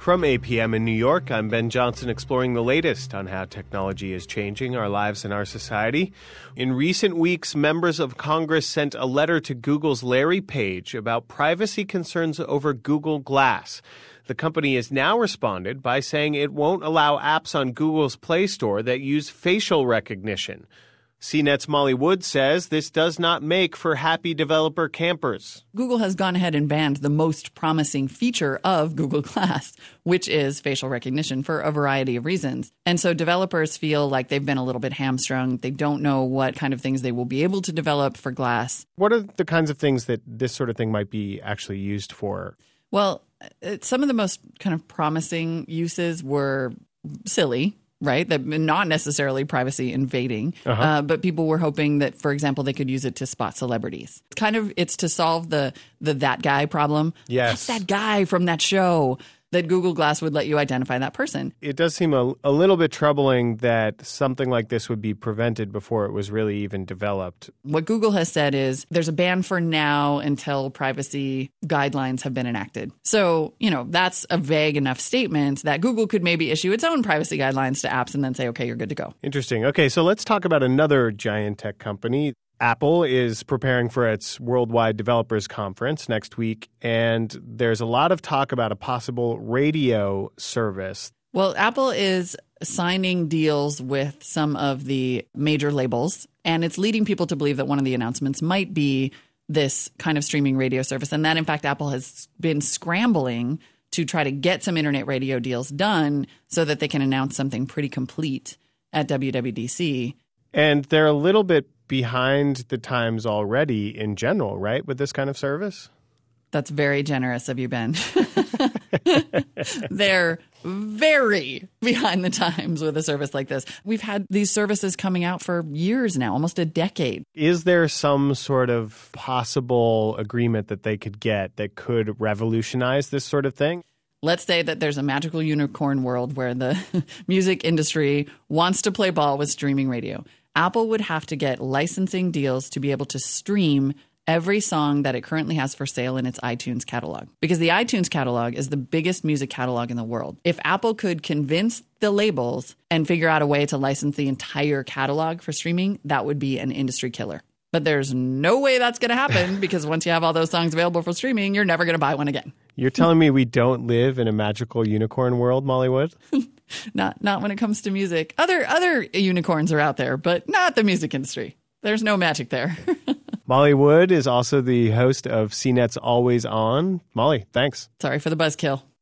From APM in New York, I'm Ben Johnson, exploring the latest on how technology is changing our lives and our society. In recent weeks, members of Congress sent a letter to Google's Larry Page about privacy concerns over Google Glass. The company has now responded by saying it won't allow apps on Google's Play Store that use facial recognition. CNET's Molly Wood says this does not make for happy developer campers. Google has gone ahead and banned the most promising feature of Google Glass, which is facial recognition, for a variety of reasons. And so developers feel like they've been a little bit hamstrung. They don't know what kind of things they will be able to develop for Glass. What are the kinds of things that this sort of thing might be actually used for? Well, some of the most kind of promising uses were silly, right? That not necessarily privacy invading, but people were hoping that, for example, they could use it to spot celebrities. It's to solve the that guy problem. Yes. That's that guy from that show. That Google Glass would let you identify that person. It does seem a little bit troubling that something like this would be prevented before it was really even developed. What Google has said is there's a ban for now until privacy guidelines have been enacted. So, that's a vague enough statement that Google could maybe issue its own privacy guidelines to apps and then say, okay, you're good to go. Interesting. Okay, so let's talk about another giant tech company. Apple is preparing for its Worldwide Developers Conference next week, and there's a lot of talk about a possible radio service. Well, Apple is signing deals with some of the major labels, and it's leading people to believe that one of the announcements might be this kind of streaming radio service, and that, in fact, Apple has been scrambling to try to get some internet radio deals done so that they can announce something pretty complete at WWDC. And they're a little bit behind the times already in general, right, with this kind of service? That's very generous of you, Ben. They're very behind the times with a service like this. We've had these services coming out for years now, almost a decade. Is there some sort of possible agreement that they could get that could revolutionize this sort of thing? Let's say that there's a magical unicorn world where the music industry wants to play ball with streaming radio. Apple would have to get licensing deals to be able to stream every song that it currently has for sale in its iTunes catalog. Because the iTunes catalog is the biggest music catalog in the world. If Apple could convince the labels and figure out a way to license the entire catalog for streaming, that would be an industry killer. But there's no way that's going to happen because once you have all those songs available for streaming, you're never going to buy one again. You're telling me we don't live in a magical unicorn world, Molly Wood? Not when it comes to music. Other unicorns are out there, but not the music industry. There's no magic there. Molly Wood is also the host of CNET's Always On. Molly, thanks. Sorry for the buzzkill.